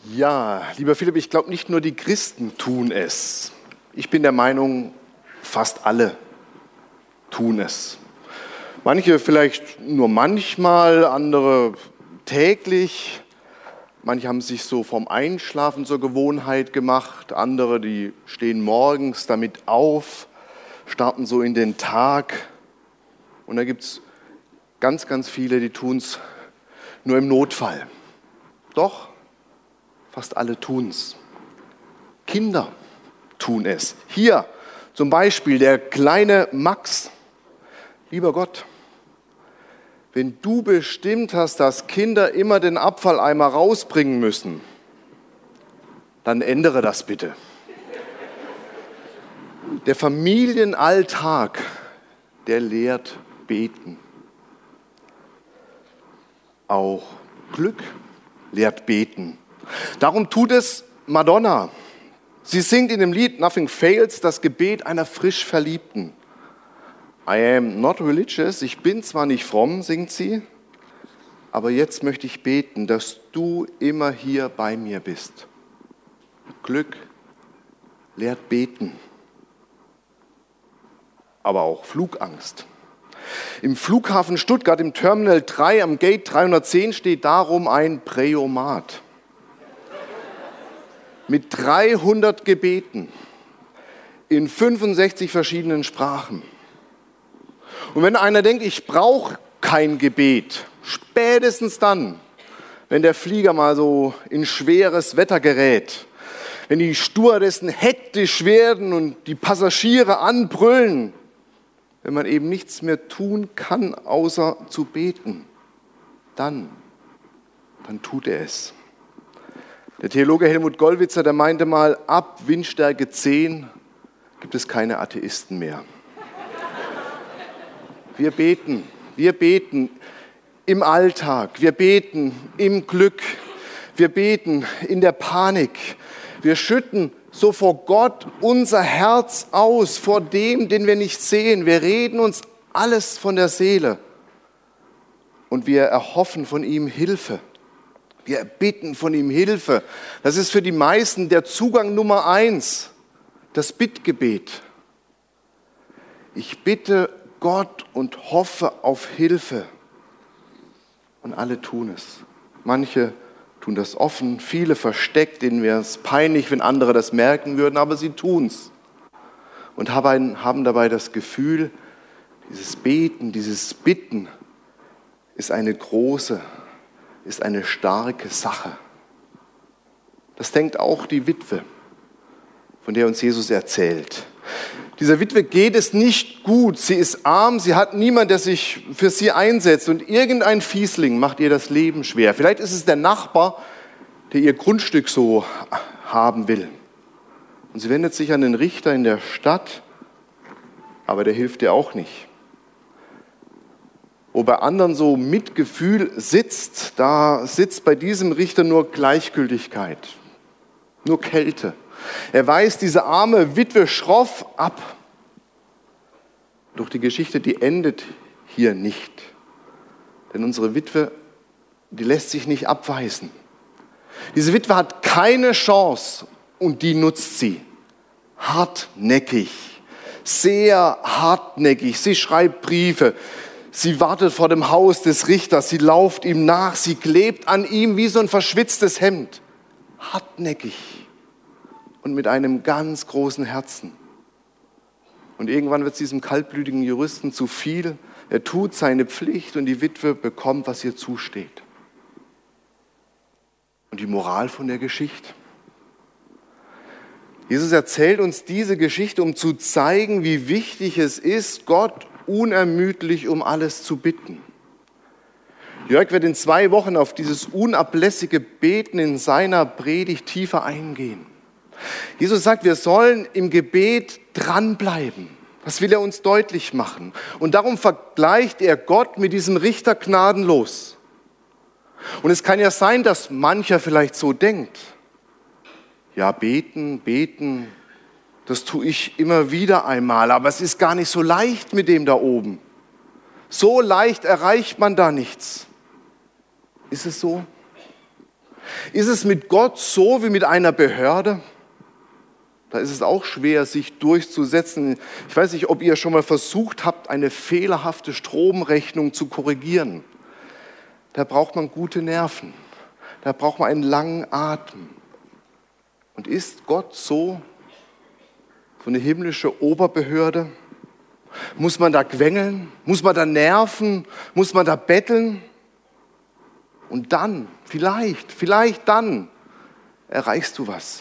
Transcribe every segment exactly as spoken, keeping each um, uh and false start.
Ja, lieber Philipp, ich glaube, nicht nur die Christen tun es. Ich bin der Meinung, fast alle tun es. Manche vielleicht nur manchmal, andere täglich. Manche haben sich so vom Einschlafen zur Gewohnheit gemacht. Andere, die stehen morgens damit auf, starten so in den Tag. Und da gibt es ganz, ganz viele, die tun es nur im Notfall. Doch, fast alle tun es. Kinder tun es. Hier zum Beispiel der kleine Max. Lieber Gott, wenn du bestimmt hast, dass Kinder immer den Abfalleimer rausbringen müssen, dann ändere das bitte. Der Familienalltag, der lehrt beten. Auch Glück lehrt beten. Darum tut es Madonna. Sie singt in dem Lied Nothing Fails das Gebet einer frisch Verliebten. I am not religious, ich bin zwar nicht fromm, singt sie, aber jetzt möchte ich beten, dass du immer hier bei mir bist. Glück lehrt beten, aber auch Flugangst. Im Flughafen Stuttgart im Terminal drei am Gate dreihundertzehn steht darum ein Präomat mit dreihundert Gebeten in fünfundsechzig verschiedenen Sprachen. Und wenn einer denkt, ich brauche kein Gebet, spätestens dann, wenn der Flieger mal so in schweres Wetter gerät, wenn die Stewardessen hektisch werden und die Passagiere anbrüllen, wenn man eben nichts mehr tun kann, außer zu beten, dann, dann tut er es. Der Theologe Helmut Gollwitzer, der meinte mal, ab Windstärke zehn gibt es keine Atheisten mehr. Wir beten, wir beten im Alltag, wir beten im Glück, wir beten in der Panik. Wir schütten so vor Gott unser Herz aus, vor dem, den wir nicht sehen. Wir reden uns alles von der Seele und wir erhoffen von ihm Hilfe. Wir bitten von ihm Hilfe. Das ist für die meisten der Zugang Nummer eins, das Bittgebet. Ich bitte Gott und hoffe auf Hilfe. Und alle tun es. Manche tun das offen, viele versteckt, denen wäre es peinlich, wenn andere das merken würden, aber sie tun es. Und haben dabei das Gefühl, dieses Beten, dieses Bitten ist eine große, ist eine starke Sache. Das denkt auch die Witwe, von der uns Jesus erzählt. Dieser Witwe geht es nicht gut, sie ist arm, sie hat niemanden, der sich für sie einsetzt und irgendein Fiesling macht ihr das Leben schwer. Vielleicht ist es der Nachbar, der ihr Grundstück so haben will. Und sie wendet sich an den Richter in der Stadt, aber der hilft ihr auch nicht. Wo bei anderen so Mitgefühl sitzt, da sitzt bei diesem Richter nur Gleichgültigkeit, nur Kälte. Er weist diese arme Witwe schroff ab. Doch die Geschichte, die endet hier nicht. Denn unsere Witwe, die lässt sich nicht abweisen. Diese Witwe hat keine Chance und die nutzt sie. Hartnäckig, sehr hartnäckig. Sie schreibt Briefe. Sie wartet vor dem Haus des Richters. Sie lauft ihm nach. Sie klebt an ihm wie so ein verschwitztes Hemd. Hartnäckig. Und mit einem ganz großen Herzen. Und irgendwann wird es diesem kaltblütigen Juristen zu viel. Er tut seine Pflicht und die Witwe bekommt, was ihr zusteht. Und die Moral von der Geschichte? Jesus erzählt uns diese Geschichte, um zu zeigen, wie wichtig es ist, Gott unermüdlich um alles zu bitten. Jörg wird in zwei Wochen auf dieses unablässige Beten in seiner Predigt tiefer eingehen. Jesus sagt, wir sollen im Gebet dranbleiben. Das will er uns deutlich machen. Und darum vergleicht er Gott mit diesem Richter gnadenlos. Und es kann ja sein, dass mancher vielleicht so denkt. Ja, beten, beten, das tue ich immer wieder einmal. Aber es ist gar nicht so leicht mit dem da oben. So leicht erreicht man da nichts. Ist es so? Ist es mit Gott so wie mit einer Behörde? Da ist es auch schwer, sich durchzusetzen. Ich weiß nicht, ob ihr schon mal versucht habt, eine fehlerhafte Stromrechnung zu korrigieren. Da braucht man gute Nerven. Da braucht man einen langen Atem. Und ist Gott so, so eine himmlische Oberbehörde? Muss man da quengeln? Muss man da nerven? Muss man da betteln? Und dann, vielleicht, vielleicht dann erreichst du was.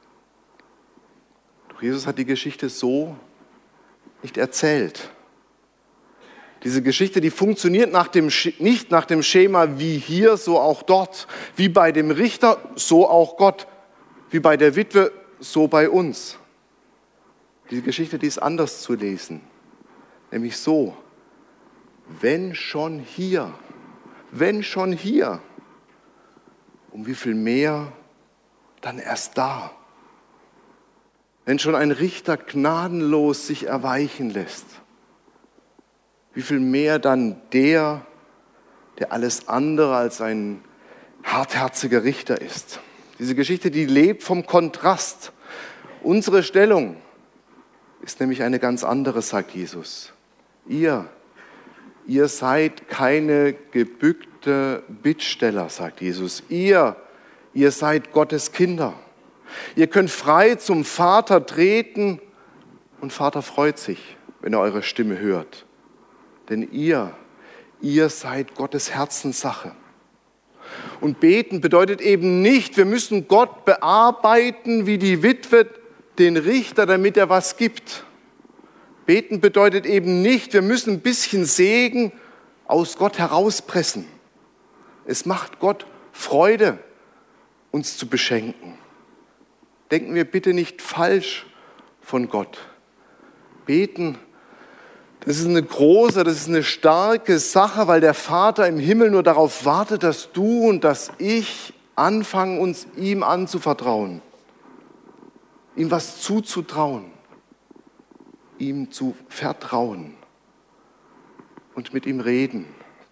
Doch Jesus hat die Geschichte so nicht erzählt. Diese Geschichte, die funktioniert nach dem, nicht nach dem Schema wie hier, so auch dort. Wie bei dem Richter, so auch Gott. Wie bei der Witwe, so bei uns. Diese Geschichte, die ist anders zu lesen. Nämlich so, wenn schon hier, wenn schon hier, um wie viel mehr dann erst da. Wenn schon ein Richter gnadenlos sich erweichen lässt, wie viel mehr dann der, der alles andere als ein hartherziger Richter ist. Diese Geschichte, die lebt vom Kontrast. Unsere Stellung ist nämlich eine ganz andere, sagt Jesus. Ihr, ihr seid keine gebückte Bittsteller, sagt Jesus. Ihr, ihr seid Gottes Kinder. Ihr könnt frei zum Vater treten und Vater freut sich, wenn er eure Stimme hört. Denn ihr, ihr seid Gottes Herzenssache. Und beten bedeutet eben nicht, wir müssen Gott bearbeiten wie die Witwe den Richter, damit er was gibt. Beten bedeutet eben nicht, wir müssen ein bisschen Segen aus Gott herauspressen. Es macht Gott Freude, uns zu beschenken. Denken wir bitte nicht falsch von Gott. Beten, das ist eine große, das ist eine starke Sache, weil der Vater im Himmel nur darauf wartet, dass du und dass ich anfangen, uns ihm anzuvertrauen. Ihm was zuzutrauen. Ihm zu vertrauen. Und mit ihm reden.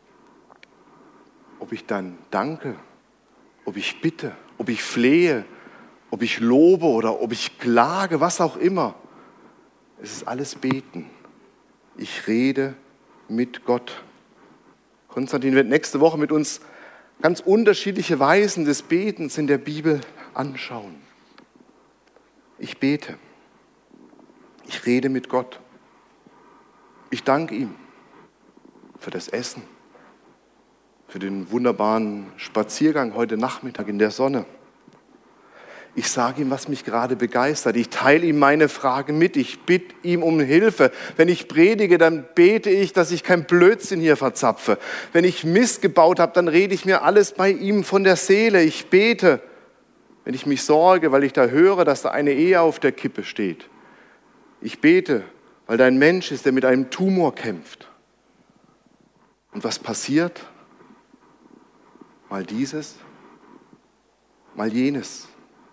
Ob ich dann danke, ob ich bitte, ob ich flehe, ob ich lobe oder ob ich klage, was auch immer. Es ist alles Beten. Ich rede mit Gott. Konstantin wird nächste Woche mit uns ganz unterschiedliche Weisen des Betens in der Bibel anschauen. Ich bete. Ich rede mit Gott. Ich danke ihm für das Essen, für den wunderbaren Spaziergang heute Nachmittag in der Sonne. Ich sage ihm, was mich gerade begeistert. Ich teile ihm meine Fragen mit. Ich bitte ihm um Hilfe. Wenn ich predige, dann bete ich, dass ich kein Blödsinn hier verzapfe. Wenn ich Mist gebaut habe, dann rede ich mir alles bei ihm von der Seele. Ich bete, wenn ich mich sorge, weil ich da höre, dass da eine Ehe auf der Kippe steht. Ich bete, weil da ein Mensch ist, der mit einem Tumor kämpft. Und was passiert? Mal dieses, mal jenes.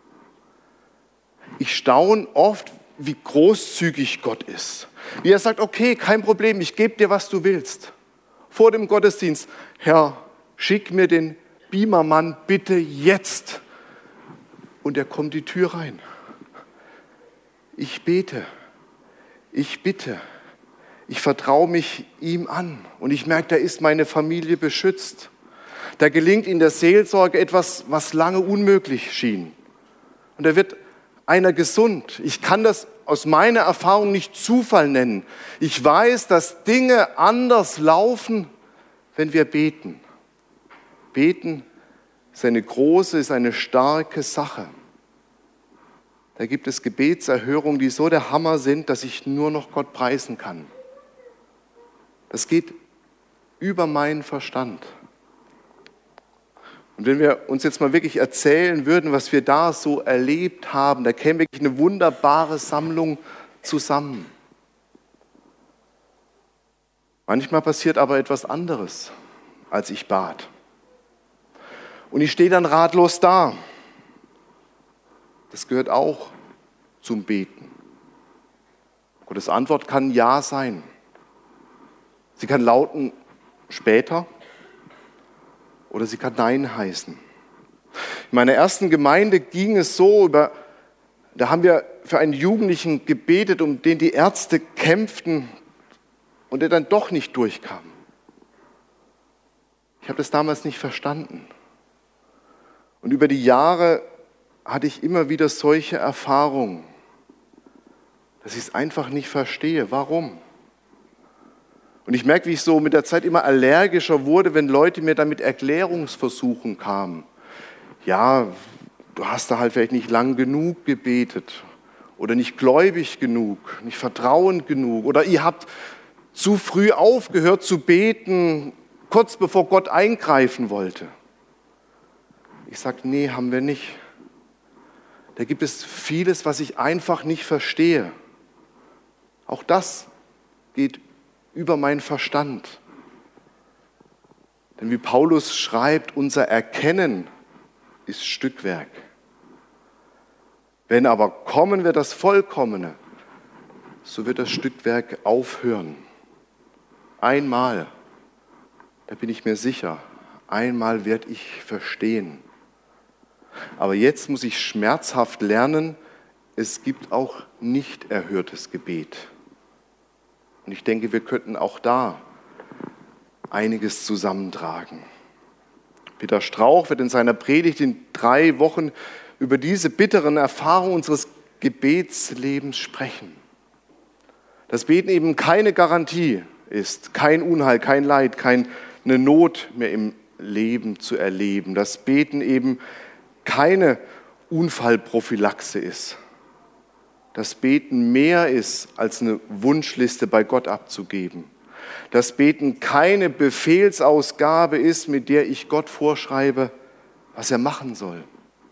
Ich staune oft, wie großzügig Gott ist. Wie er sagt, okay, kein Problem, ich gebe dir, was du willst. Vor dem Gottesdienst, Herr, schick mir den Beamermann bitte jetzt. Und er kommt die Tür rein. Ich bete, ich bitte, ich vertraue mich ihm an. Und ich merke, da ist meine Familie beschützt. Da gelingt in der Seelsorge etwas, was lange unmöglich schien. Und da wird einer gesund. Ich kann das aus meiner Erfahrung nicht Zufall nennen. Ich weiß, dass Dinge anders laufen, wenn wir beten. Beten ist eine große, ist eine starke Sache. Da gibt es Gebetserhörungen, die so der Hammer sind, dass ich nur noch Gott preisen kann. Das geht über meinen Verstand. Und wenn wir uns jetzt mal wirklich erzählen würden, was wir da so erlebt haben, da käme wirklich eine wunderbare Sammlung zusammen. Manchmal passiert aber etwas anderes, als ich bat. Und ich stehe dann ratlos da. Das gehört auch zum Beten. Gottes Antwort kann Ja sein. Sie kann lauten später oder sie kann Nein heißen. In meiner ersten Gemeinde ging es so, über, da haben wir für einen Jugendlichen gebetet, um den die Ärzte kämpften und der dann doch nicht durchkam. Ich habe das damals nicht verstanden. Und über die Jahre hatte ich immer wieder solche Erfahrungen, dass ich es einfach nicht verstehe. Warum? Und ich merke, wie ich so mit der Zeit immer allergischer wurde, wenn Leute mir dann mit Erklärungsversuchen kamen. Ja, du hast da halt vielleicht nicht lang genug gebetet oder nicht gläubig genug, nicht vertrauend genug oder ihr habt zu früh aufgehört zu beten, kurz bevor Gott eingreifen wollte. Ich sage, nee, haben wir nicht. Da gibt es vieles, was ich einfach nicht verstehe. Auch das geht über meinen Verstand. Denn wie Paulus schreibt, unser Erkennen ist Stückwerk. Wenn aber kommen wird das Vollkommene, so wird das Stückwerk aufhören. Einmal, da bin ich mir sicher, einmal werde ich verstehen. Aber jetzt muss ich schmerzhaft lernen, es gibt auch nicht erhörtes Gebet. Und ich denke, wir könnten auch da einiges zusammentragen. Peter Strauch wird in seiner Predigt in drei Wochen über diese bitteren Erfahrungen unseres Gebetslebens sprechen. Dass Beten eben keine Garantie ist, kein Unheil, kein Leid, keine Not mehr im Leben zu erleben. Dass Beten eben keine Unfallprophylaxe ist. Dass Beten mehr ist, als eine Wunschliste bei Gott abzugeben. Dass Beten keine Befehlsausgabe ist, mit der ich Gott vorschreibe, was er machen soll.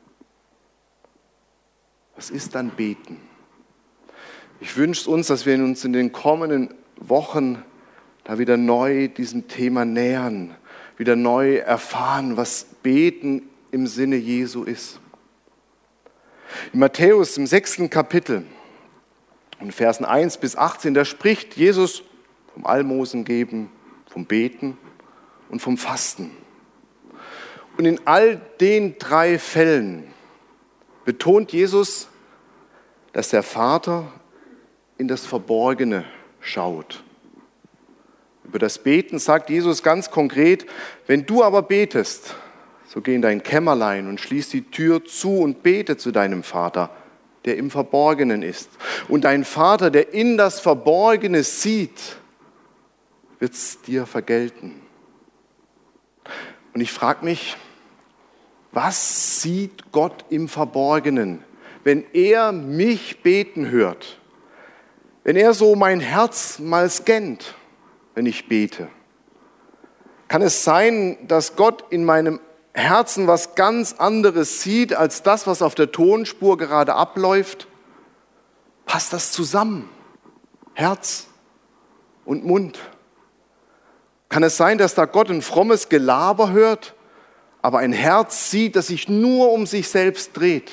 Was ist dann Beten? Ich wünsche uns, dass wir uns in den kommenden Wochen da wieder neu diesem Thema nähern, wieder neu erfahren, was Beten im Sinne Jesu ist. In Matthäus im sechsten Kapitel, in Versen eins bis achtzehn, da spricht Jesus vom Almosen geben, vom Beten und vom Fasten. Und in all den drei Fällen betont Jesus, dass der Vater in das Verborgene schaut. Über das Beten sagt Jesus ganz konkret, wenn du aber betest, so geh in dein Kämmerlein und schließ die Tür zu und bete zu deinem Vater, der im Verborgenen ist. Und dein Vater, der in das Verborgene sieht, wird es dir vergelten. Und ich frage mich, was sieht Gott im Verborgenen, wenn er mich beten hört? Wenn er so mein Herz mal scannt, wenn ich bete? Kann es sein, dass Gott in meinem Herzen was ganz anderes sieht, als das, was auf der Tonspur gerade abläuft? Passt das zusammen? Herz und Mund? Kann es sein, dass da Gott ein frommes Gelaber hört, aber ein Herz sieht, das sich nur um sich selbst dreht?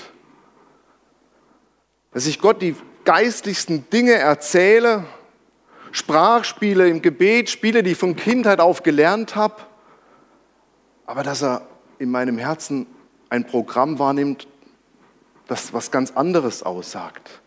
Dass ich Gott die geistlichsten Dinge erzähle, Sprachspiele im Gebet, Spiele, die ich von Kindheit auf gelernt habe, aber dass er in meinem Herzen ein Programm wahrnimmt, das was ganz anderes aussagt.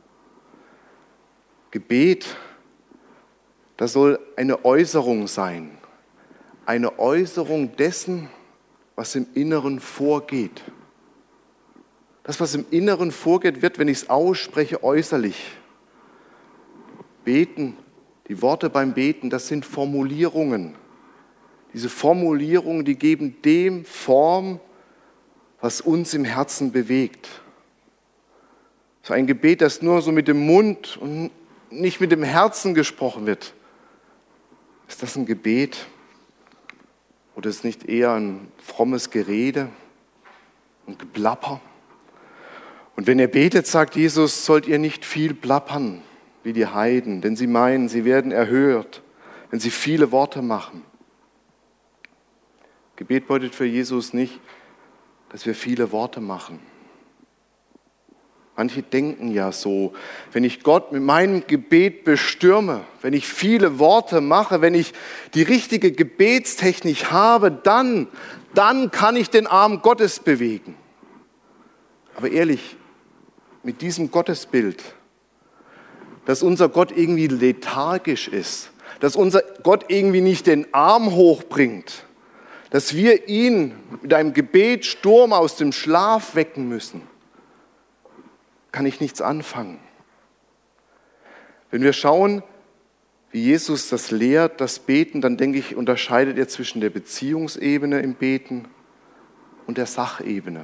Gebet, das soll eine Äußerung sein, eine Äußerung dessen, was im Inneren vorgeht. Das, was im Inneren vorgeht, wird, wenn ich es ausspreche, äußerlich. Beten, die Worte beim Beten, das sind Formulierungen. Diese Formulierungen, die geben dem Form, was uns im Herzen bewegt. So ein Gebet, das nur so mit dem Mund und nicht mit dem Herzen gesprochen wird. Ist das ein Gebet? Oder ist es nicht eher ein frommes Gerede und Geplapper? Und wenn ihr betet, sagt Jesus, sollt ihr nicht viel plappern wie die Heiden, denn sie meinen, sie werden erhört, wenn sie viele Worte machen. Gebet bedeutet für Jesus nicht, dass wir viele Worte machen. Manche denken ja so, wenn ich Gott mit meinem Gebet bestürme, wenn ich viele Worte mache, wenn ich die richtige Gebetstechnik habe, dann, dann kann ich den Arm Gottes bewegen. Aber ehrlich, mit diesem Gottesbild, dass unser Gott irgendwie lethargisch ist, dass unser Gott irgendwie nicht den Arm hochbringt, dass wir ihn mit einem Gebetssturm aus dem Schlaf wecken müssen, kann ich nichts anfangen. Wenn wir schauen, wie Jesus das lehrt, das Beten, dann denke ich, unterscheidet er zwischen der Beziehungsebene im Beten und der Sachebene.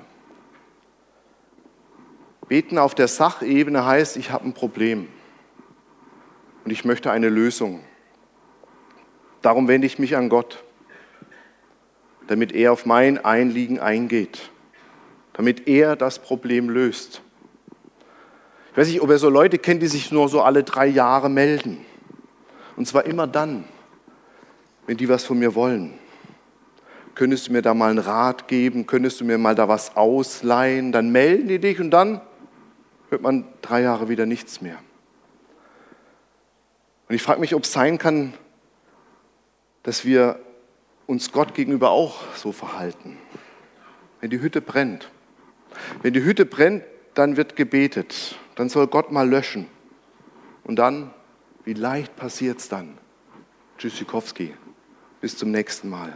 Beten auf der Sachebene heißt, ich habe ein Problem und ich möchte eine Lösung. Darum wende ich mich an Gott, damit er auf mein Einliegen eingeht, damit er das Problem löst. Ich weiß nicht, ob ihr so Leute kennt, die sich nur so alle drei Jahre melden. Und zwar immer dann, wenn die was von mir wollen. Könntest du mir da mal einen Rat geben? Könntest du mir mal da was ausleihen? Dann melden die dich und dann hört man drei Jahre wieder nichts mehr. Und ich frage mich, ob es sein kann, dass wir uns Gott gegenüber auch so verhalten. Wenn die Hütte brennt. Wenn die Hütte brennt, dann wird gebetet. Dann soll Gott mal löschen. Und dann, wie leicht passiert es dann? Tschüssikowski, bis zum nächsten Mal.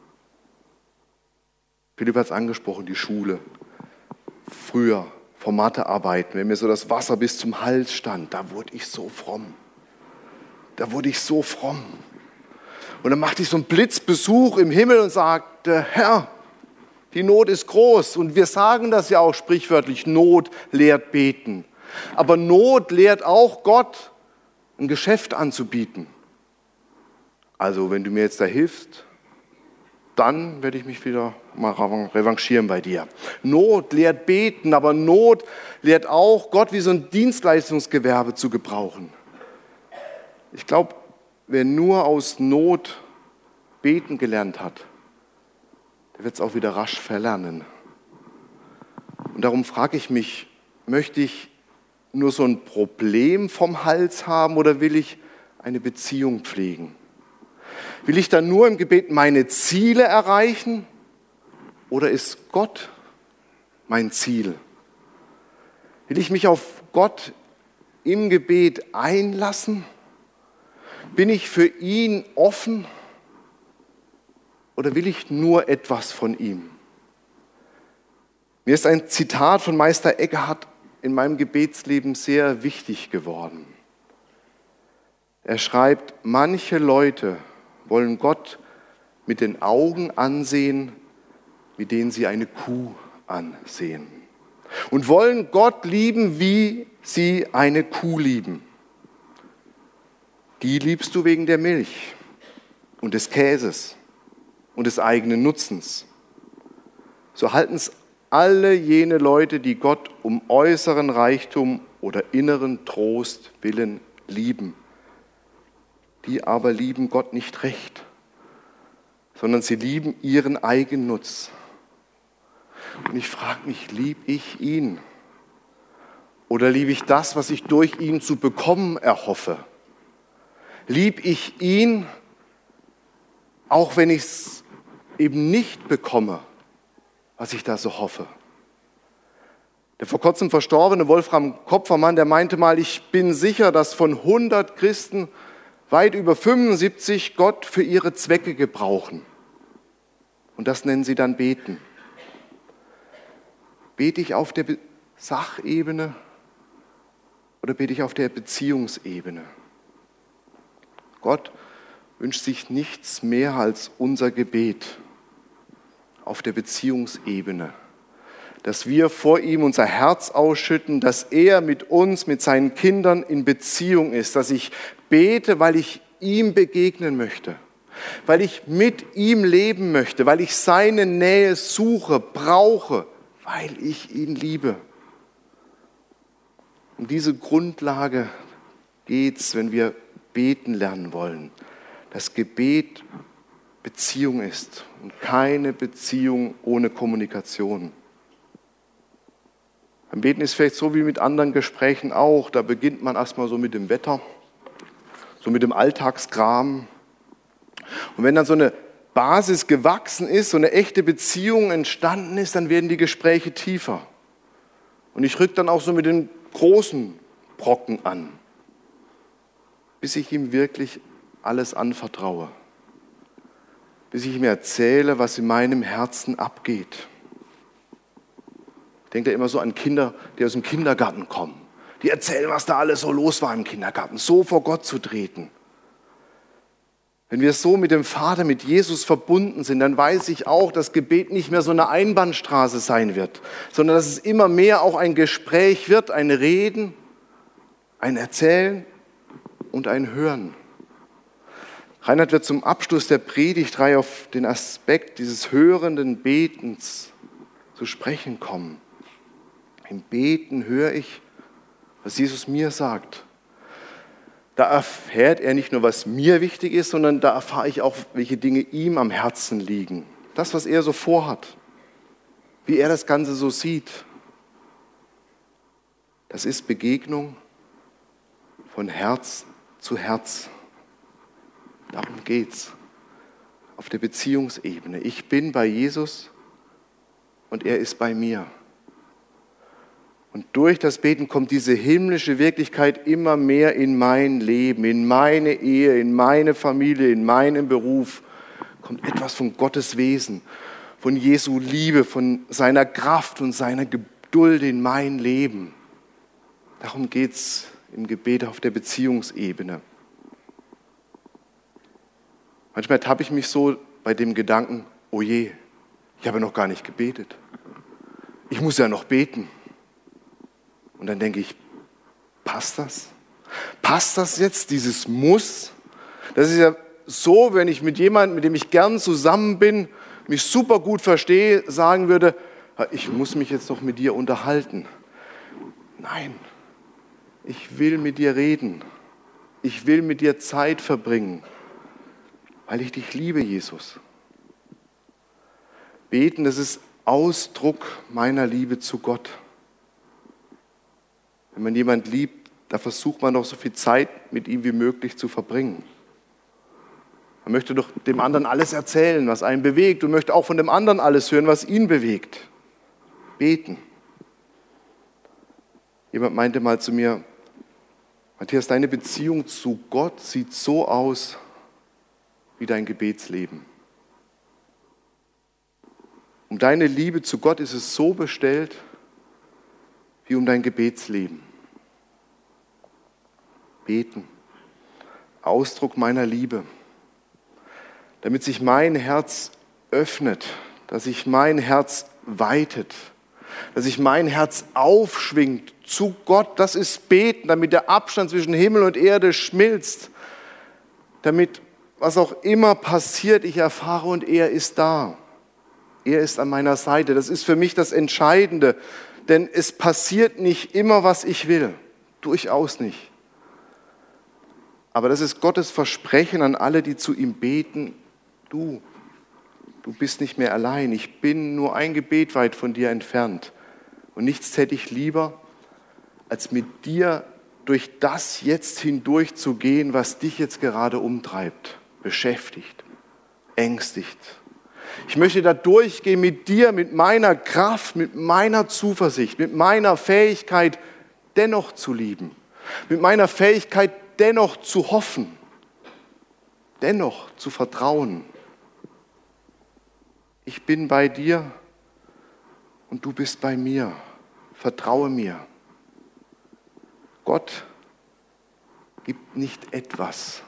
Philipp hat es angesprochen, die Schule. Früher, vor Mathearbeiten, wenn mir so das Wasser bis zum Hals stand, da wurde ich so fromm. Da wurde ich so fromm. Und dann machte ich so einen Blitzbesuch im Himmel und sagte, Herr, die Not ist groß. Und wir sagen das ja auch sprichwörtlich, Not lehrt beten. Aber Not lehrt auch Gott, ein Geschäft anzubieten. Also wenn du mir jetzt da hilfst, dann werde ich mich wieder mal revanchieren bei dir. Not lehrt beten, aber Not lehrt auch Gott wie so ein Dienstleistungsgewerbe zu gebrauchen. Ich glaube, wer nur aus Not beten gelernt hat, der wird es auch wieder rasch verlernen. Und darum frage ich mich, möchte ich nur so ein Problem vom Hals haben oder will ich eine Beziehung pflegen? Will ich dann nur im Gebet meine Ziele erreichen oder ist Gott mein Ziel? Will ich mich auf Gott im Gebet einlassen? Bin ich für ihn offen oder will ich nur etwas von ihm? Mir ist ein Zitat von Meister Eckhart in meinem Gebetsleben sehr wichtig geworden. Er schreibt, manche Leute wollen Gott mit den Augen ansehen, mit denen sie eine Kuh ansehen. Und wollen Gott lieben, wie sie eine Kuh lieben. Die liebst du wegen der Milch und des Käses und des eigenen Nutzens. So halten es alle jene Leute, die Gott um äußeren Reichtum oder inneren Trost willen lieben. Die aber lieben Gott nicht recht, sondern sie lieben ihren Eigennutz. Und ich frage mich, liebe ich ihn? Oder liebe ich das, was ich durch ihn zu bekommen erhoffe? Liebe ich ihn, auch wenn ich es eben nicht bekomme, was ich da so hoffe? Der vor kurzem verstorbene Wolfram Kopfermann, der meinte mal, ich bin sicher, dass von hundert Christen weit über fünfundsiebzig Gott für ihre Zwecke gebrauchen. Und das nennen sie dann Beten. Bete ich auf der Be- Sachebene oder bete ich auf der Beziehungsebene? Gott wünscht sich nichts mehr als unser Gebet auf der Beziehungsebene. Dass wir vor ihm unser Herz ausschütten, dass er mit uns, mit seinen Kindern in Beziehung ist. Dass ich bete, weil ich ihm begegnen möchte, weil ich mit ihm leben möchte, weil ich seine Nähe suche, brauche, weil ich ihn liebe. Um diese Grundlage geht es, wenn wir beten lernen wollen. Das Gebet Beziehung ist und keine Beziehung ohne Kommunikation. Beim Beten ist vielleicht so wie mit anderen Gesprächen auch. Da beginnt man erstmal so mit dem Wetter, so mit dem Alltagskram. Und wenn dann so eine Basis gewachsen ist, so eine echte Beziehung entstanden ist, dann werden die Gespräche tiefer. Und ich rück dann auch so mit den großen Brocken an, bis ich ihm wirklich alles anvertraue. Bis ich ihm erzähle, was in meinem Herzen abgeht. Ich denke da immer so an Kinder, die aus dem Kindergarten kommen. Die erzählen, was da alles so los war im Kindergarten. So vor Gott zu treten. Wenn wir so mit dem Vater, mit Jesus verbunden sind, dann weiß ich auch, dass Gebet nicht mehr so eine Einbahnstraße sein wird, sondern dass es immer mehr auch ein Gespräch wird, ein Reden, ein Erzählen und ein Hören. Reinhard wird zum Abschluss der Predigtreihe auf den Aspekt dieses hörenden Betens zu sprechen kommen. Im Beten höre ich, was Jesus mir sagt. Da erfährt er nicht nur, was mir wichtig ist, sondern da erfahre ich auch, welche Dinge ihm am Herzen liegen. Das, was er so vorhat, wie er das Ganze so sieht. Das ist Begegnung von Herz zu Herz. Darum geht's. Auf der Beziehungsebene. Ich bin bei Jesus und er ist bei mir. Und durch das Beten kommt diese himmlische Wirklichkeit immer mehr in mein Leben, in meine Ehe, in meine Familie, in meinen Beruf. Kommt etwas von Gottes Wesen, von Jesu Liebe, von seiner Kraft und seiner Geduld in mein Leben. Darum geht's im Gebet auf der Beziehungsebene. Manchmal ertappe ich mich so bei dem Gedanken, oh je, ich habe noch gar nicht gebetet. Ich muss ja noch beten. Und dann denke ich, passt das? Passt das jetzt, dieses Muss? Das ist ja so, wenn ich mit jemandem, mit dem ich gern zusammen bin, mich super gut verstehe, sagen würde, ich muss mich jetzt noch mit dir unterhalten. Nein, ich will mit dir reden. Ich will mit dir Zeit verbringen, weil ich dich liebe, Jesus. Beten, das ist Ausdruck meiner Liebe zu Gott. Wenn man jemanden liebt, da versucht man doch so viel Zeit mit ihm wie möglich zu verbringen. Man möchte doch dem anderen alles erzählen, was einen bewegt, und möchte auch von dem anderen alles hören, was ihn bewegt. Beten. Jemand meinte mal zu mir, Matthias, deine Beziehung zu Gott sieht so aus wie dein Gebetsleben. Um deine Liebe zu Gott ist es so bestellt, wie um dein Gebetsleben. Beten, Ausdruck meiner Liebe, damit sich mein Herz öffnet, dass sich mein Herz weitet, dass sich mein Herz aufschwingt zu Gott. Das ist Beten, damit der Abstand zwischen Himmel und Erde schmilzt, damit, was auch immer passiert, ich erfahre und er ist da. Er ist an meiner Seite. Das ist für mich das Entscheidende. Denn es passiert nicht immer, was ich will. Durchaus nicht. Aber das ist Gottes Versprechen an alle, die zu ihm beten. Du, du bist nicht mehr allein. Ich bin nur ein Gebet weit von dir entfernt. Und nichts hätte ich lieber, als mit dir durch das jetzt hindurch zu gehen, was dich jetzt gerade umtreibt, beschäftigt, ängstigt. Ich möchte da durchgehen mit dir, mit meiner Kraft, mit meiner Zuversicht, mit meiner Fähigkeit, dennoch zu lieben, mit meiner Fähigkeit, dennoch zu hoffen, dennoch zu vertrauen. Ich bin bei dir und du bist bei mir. Vertraue mir. Gott gibt nicht etwas.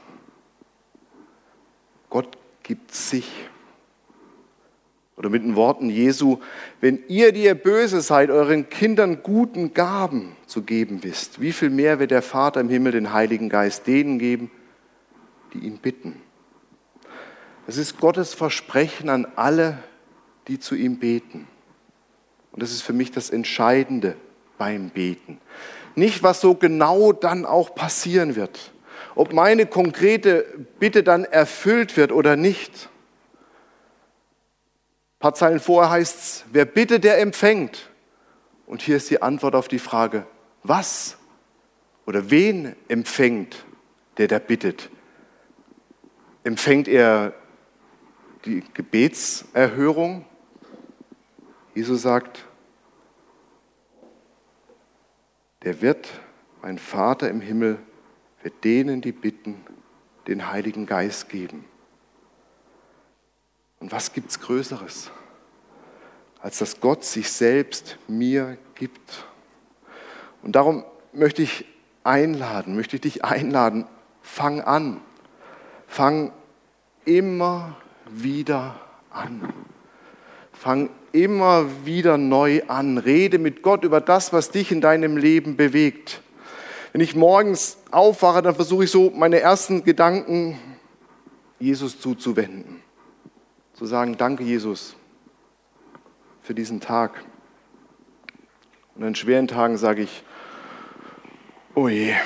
Gott gibt sich. Oder mit den Worten Jesu, wenn ihr, die ihr böse seid, euren Kindern guten Gaben zu geben wisst, wie viel mehr wird der Vater im Himmel den Heiligen Geist denen geben, die ihn bitten. Das ist Gottes Versprechen an alle, die zu ihm beten. Und das ist für mich das Entscheidende beim Beten. Nicht, was so genau dann auch passieren wird. Ob meine konkrete Bitte dann erfüllt wird oder nicht. Ein paar Zeilen vorher heißt es, wer bittet, der empfängt. Und hier ist die Antwort auf die Frage, was oder wen empfängt, der da bittet? Empfängt er die Gebetserhörung? Jesus sagt, der wird, mein Vater im Himmel, wird denen, die bitten, den Heiligen Geist geben. Und was gibt es Größeres, als dass Gott sich selbst mir gibt? Und darum möchte ich einladen, möchte ich dich einladen, fang an. Fang immer wieder an. Fang immer wieder neu an. Rede mit Gott über das, was dich in deinem Leben bewegt. Wenn ich morgens aufwache, dann versuche ich so, meine ersten Gedanken Jesus zuzuwenden. Zu sagen, danke Jesus für diesen Tag. Und an schweren Tagen sage ich, oh je.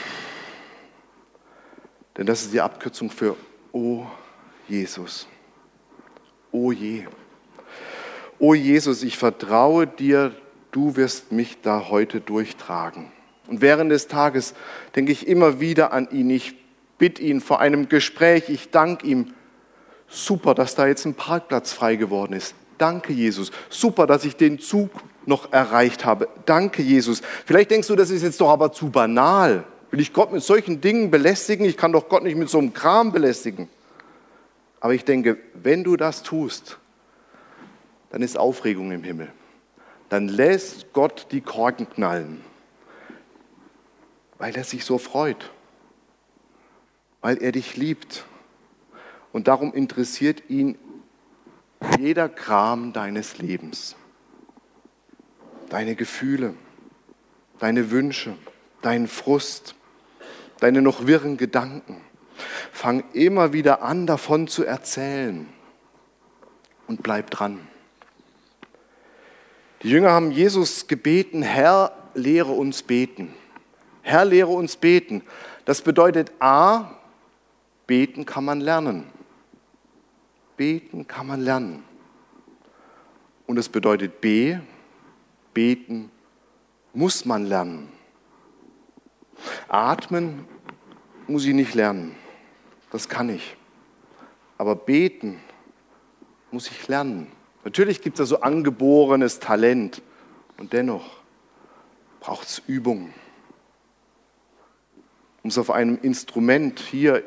Denn das ist die Abkürzung für oh Jesus. Oh je. Oh Jesus, ich vertraue dir, du wirst mich da heute durchtragen. Und während des Tages denke ich immer wieder an ihn. Ich bitte ihn vor einem Gespräch, ich danke ihm. Super, dass da jetzt ein Parkplatz frei geworden ist. Danke, Jesus. Super, dass ich den Zug noch erreicht habe. Danke, Jesus. Vielleicht denkst du, das ist jetzt doch aber zu banal. Will ich Gott mit solchen Dingen belästigen? Ich kann doch Gott nicht mit so einem Kram belästigen. Aber ich denke, wenn du das tust, dann ist Aufregung im Himmel. Dann lässt Gott die Korken knallen, weil er sich so freut, weil er dich liebt. Und darum interessiert ihn jeder Kram deines Lebens. Deine Gefühle, deine Wünsche, dein Frust, deine noch wirren Gedanken. Fang immer wieder an, davon zu erzählen und bleib dran. Die Jünger haben Jesus gebeten, Herr, lehre uns beten. Herr, lehre uns beten. Das bedeutet A, beten kann man lernen. Beten kann man lernen. Und es bedeutet B, beten muss man lernen. Atmen muss ich nicht lernen. Das kann ich. Aber beten muss ich lernen. Natürlich gibt es da so angeborenes Talent. Und dennoch braucht es Übung. Um es auf einem Instrument hier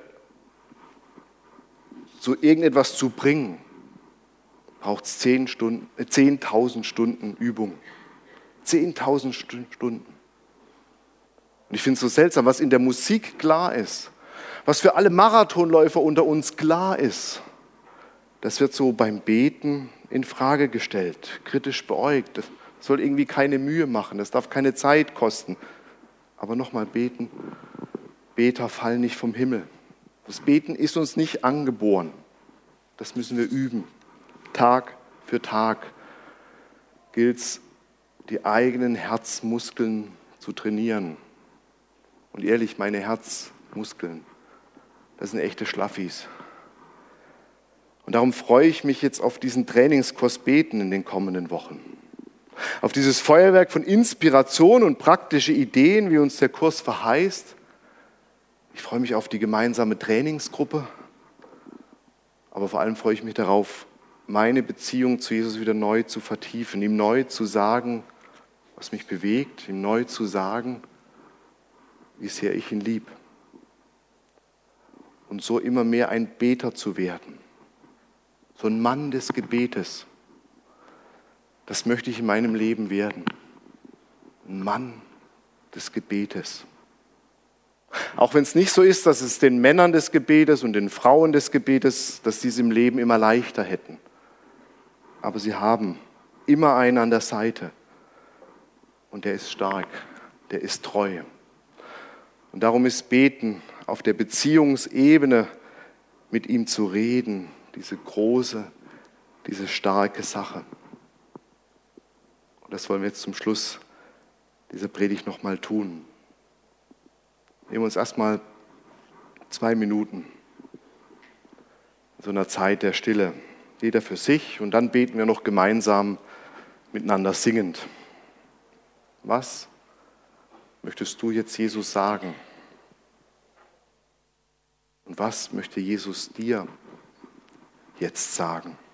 so irgendetwas zu bringen, braucht es zehn Stunden, zehntausend Stunden Übung. zehntausend Stunden. Und ich finde es so seltsam, was in der Musik klar ist, was für alle Marathonläufer unter uns klar ist, das wird so beim Beten in Frage gestellt, kritisch beäugt. Das soll irgendwie keine Mühe machen, das darf keine Zeit kosten. Aber nochmal beten, Beter fallen nicht vom Himmel. Das Beten ist uns nicht angeboren. Das müssen wir üben. Tag für Tag gilt es, die eigenen Herzmuskeln zu trainieren. Und ehrlich, meine Herzmuskeln, das sind echte Schlaffis. Und darum freue ich mich jetzt auf diesen Trainingskurs Beten in den kommenden Wochen. Auf dieses Feuerwerk von Inspiration und praktische Ideen, wie uns der Kurs verheißt. Ich freue mich auf die gemeinsame Trainingsgruppe, aber vor allem freue ich mich darauf, meine Beziehung zu Jesus wieder neu zu vertiefen, ihm neu zu sagen, was mich bewegt, ihm neu zu sagen, wie sehr ich ihn lieb. Und so immer mehr ein Beter zu werden, so ein Mann des Gebetes. Das möchte ich in meinem Leben werden, ein Mann des Gebetes. Auch wenn es nicht so ist, dass es den Männern des Gebetes und den Frauen des Gebetes, dass die es im Leben immer leichter hätten. Aber sie haben immer einen an der Seite. Und der ist stark, der ist treu. Und darum ist Beten auf der Beziehungsebene mit ihm zu reden, diese große, diese starke Sache. Und das wollen wir jetzt zum Schluss dieser Predigt nochmal tun. Nehmen wir uns erstmal zwei Minuten in so einer Zeit der Stille, jeder für sich, und dann beten wir noch gemeinsam miteinander singend. Was möchtest du jetzt Jesus sagen? Und was möchte Jesus dir jetzt sagen?